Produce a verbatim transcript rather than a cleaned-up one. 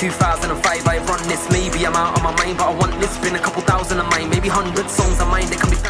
two thousand five I run this. Maybe I'm out of my mind, but I want this. Been a couple thousand of mine, maybe hundred songs of mine. They can be